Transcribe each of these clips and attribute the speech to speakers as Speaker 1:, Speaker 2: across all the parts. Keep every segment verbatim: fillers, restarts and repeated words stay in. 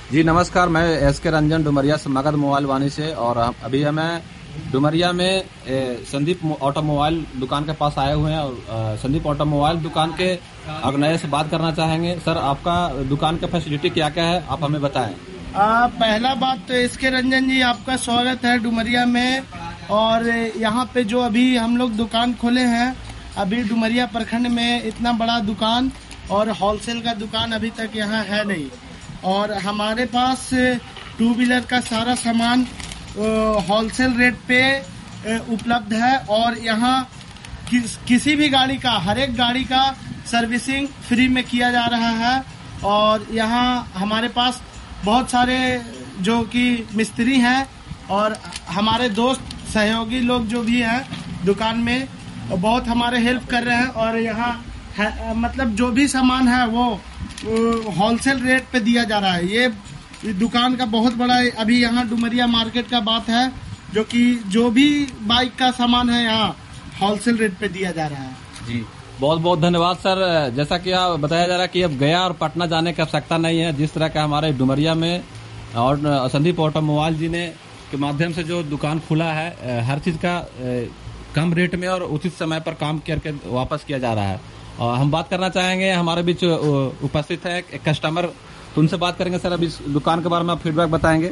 Speaker 1: जी नमस्कार, मैं एस के रंजन डुमरिया से मगध मोबाइल वाणी से। और अभी हमें डुमरिया में संदीप ऑटोमोबाइल दुकान के पास आए हुए हैं और संदीप ऑटोमोबाइल दुकान के अग्रणी से बात करना चाहेंगे। सर, आपका दुकान का फैसिलिटी क्या क्या है, आप हमें बताएं।
Speaker 2: आ, पहला बात तो एस के रंजन जी, आपका स्वागत है डुमरिया में। और यहाँ पे जो अभी हम लोग दुकान खोले हैं, अभी डुमरिया प्रखंड में इतना बड़ा दुकान और होलसेल का दुकान अभी तक यहाँ है नहीं। और हमारे पास टू व्हीलर का सारा सामान होलसेल रेट पे उपलब्ध है। और यहाँ किस, किसी भी गाड़ी का, हर एक गाड़ी का सर्विसिंग फ्री में किया जा रहा है। और यहाँ हमारे पास बहुत सारे जो कि मिस्त्री हैं और हमारे दोस्त सहयोगी लोग जो भी हैं दुकान में, बहुत हमारे हेल्प कर रहे हैं। और यहाँ है, मतलब जो भी सामान है वो होलसेल रेट पे दिया जा रहा है। ये दुकान का बहुत बड़ा अभी यहाँ डुमरिया मार्केट का बात है, जो कि जो भी बाइक का सामान है यहाँ होलसेल रेट पे दिया जा रहा है।
Speaker 1: जी बहुत बहुत धन्यवाद सर। जैसा कि आप बताया जा रहा है कि अब गया और पटना जाने की आवश्यकता नहीं है। जिस तरह का हमारे डुमरिया में और संदीप ऑटोमोबाइल जी ने के माध्यम से जो दुकान खुला है, हर चीज का कम रेट में और उचित समय पर काम करके वापस किया जा रहा है। और हम बात करना चाहेंगे, हमारे बीच उपस्थित है एक कस्टमर, तो उनसे बात करेंगे। सर, अभी इस दुकान के बारे में आप फीडबैक बताएंगे।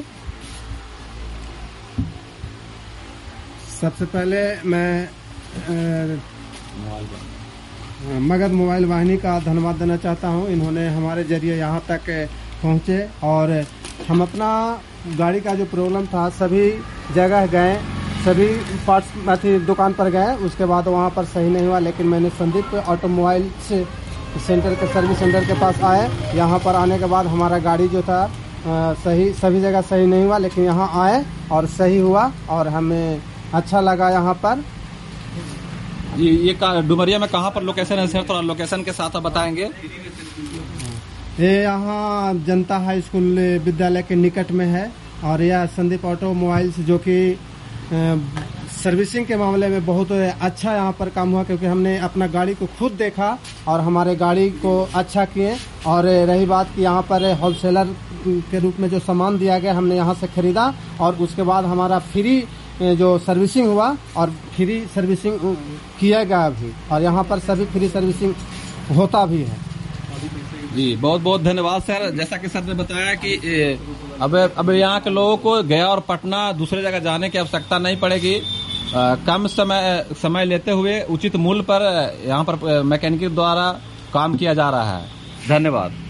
Speaker 3: सबसे पहले मैं मगध मोबाइल वाहिनी का धन्यवाद देना चाहता हूं। इन्होंने हमारे जरिए यहां तक पहुंचे और हम अपना गाड़ी का जो प्रॉब्लम था सभी जगह गए, सभी पार्ट्स अथी दुकान पर गए, उसके बाद वहाँ पर सही नहीं हुआ। लेकिन मैंने संदीप ऑटोमोबाइल से सेंटर के सर्विस सेंटर के पास आए। यहाँ पर आने के बाद हमारा गाड़ी जो था आ, सही सभी जगह सही नहीं हुआ, लेकिन यहाँ आए और सही हुआ और हमें अच्छा लगा यहाँ पर।
Speaker 1: ये ये डुमरिया में कहाँ पर लोकेशन है सर, थोड़ा लोकेशन के साथ आप बताएंगे।
Speaker 3: ये यहाँ जनता हाई स्कूल विद्यालय के निकट में है। और यह संदीप ऑटोमोबाइल्स जो कि सर्विसिंग के मामले में बहुत अच्छा यहाँ पर काम हुआ, क्योंकि हमने अपना गाड़ी को खुद देखा और हमारे गाड़ी को अच्छा किए। और रही बात कि यहाँ पर होलसेलर के रूप में जो सामान दिया गया, हमने यहाँ से खरीदा और उसके बाद हमारा फ्री जो सर्विसिंग हुआ और फ्री सर्विसिंग किया गया भी। और यहाँ पर सभी फ्री सर्विसिंग होता भी है।
Speaker 1: जी बहुत बहुत धन्यवाद सर। जैसा कि सर ने बताया कि अब अब यहाँ के लोगों को गया और पटना दूसरे जगह जाने की आवश्यकता नहीं पड़ेगी। आ, कम समय समय लेते हुए उचित मूल्य पर यहाँ पर मैकेनिक द्वारा काम किया जा रहा है। धन्यवाद।